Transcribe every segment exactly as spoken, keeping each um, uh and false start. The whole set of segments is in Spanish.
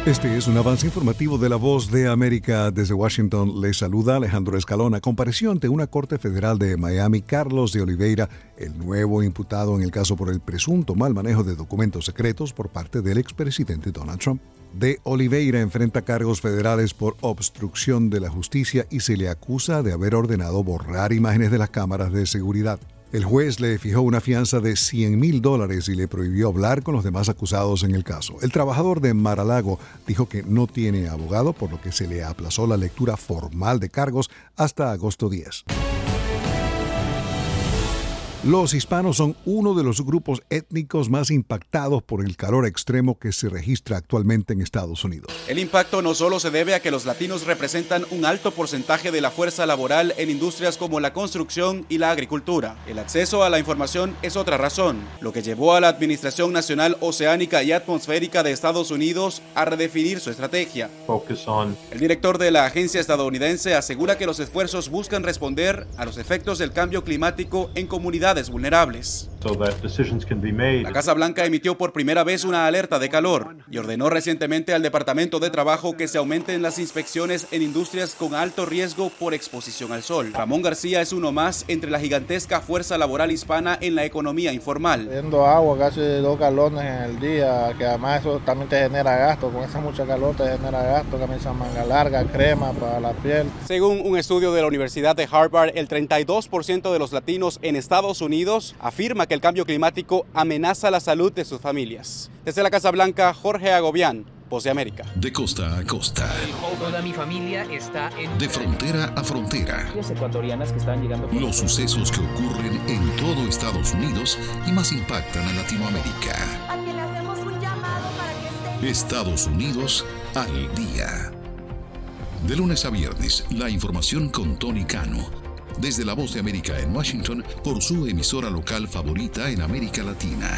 Este es un avance informativo de La Voz de América. Desde Washington les saluda Alejandro Escalona. Compareció ante una corte federal de Miami Carlos de Oliveira, el nuevo imputado en el caso por el presunto mal manejo de documentos secretos por parte del expresidente Donald Trump. De Oliveira enfrenta cargos federales por obstrucción de la justicia y se le acusa de haber ordenado borrar imágenes de las cámaras de seguridad. El juez le fijó una fianza de cien mil dólares y le prohibió hablar con los demás acusados en el caso. El trabajador de Mar-a-Lago dijo que no tiene abogado, por lo que se le aplazó la lectura formal de cargos hasta agosto diez. Los hispanos son uno de los grupos étnicos más impactados por el calor extremo que se registra actualmente en Estados Unidos. El impacto no solo se debe a que los latinos representan un alto porcentaje de la fuerza laboral en industrias como la construcción y la agricultura. El acceso a la información es otra razón, lo que llevó a la Administración Nacional Oceánica y Atmosférica de Estados Unidos a redefinir su estrategia. El director de la agencia estadounidense asegura que los esfuerzos buscan responder a los efectos del cambio climático en comunidades vulnerables. La Casa Blanca emitió por primera vez una alerta de calor y ordenó recientemente al Departamento de Trabajo que se aumenten las inspecciones en industrias con alto riesgo por exposición al sol. Ramón García es uno más entre la gigantesca fuerza laboral hispana en la economía informal. Bebiendo agua casi dos galones en el día, que además eso también te genera gasto. Con esa mucha calor te genera gasto, camisa manga larga, crema para la piel. Según un estudio de la Universidad de Harvard, el treinta y dos por ciento de los latinos en Estados Unidos afirma que el cambio climático amenaza la salud de sus familias. Desde la Casa Blanca, Jorge Agobián, Voz de América. De costa a costa. Toda mi familia está en... De frontera a frontera. Ecuatorianas que están llegando... Los sucesos que ocurren en todo Estados Unidos y más impactan a Latinoamérica. A quien le hacemos un llamado para que esté... Estados Unidos al día. De lunes a viernes, la información con Tony Cano. Desde La Voz de América en Washington, por su emisora local favorita en América Latina.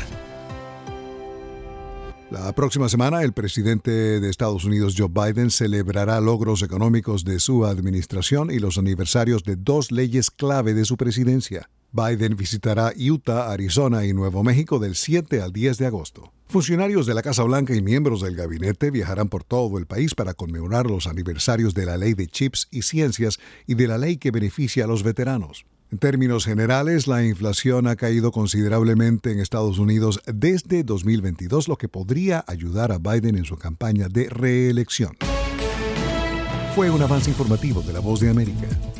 La próxima semana, el presidente de Estados Unidos, Joe Biden, celebrará logros económicos de su administración y los aniversarios de dos leyes clave de su presidencia. Biden visitará Utah, Arizona y Nuevo México del siete al diez de agosto. Funcionarios de la Casa Blanca y miembros del gabinete viajarán por todo el país para conmemorar los aniversarios de la Ley de Chips y Ciencias y de la ley que beneficia a los veteranos. En términos generales, la inflación ha caído considerablemente en Estados Unidos desde dos mil veintidós, lo que podría ayudar a Biden en su campaña de reelección. Fue un avance informativo de La Voz de América.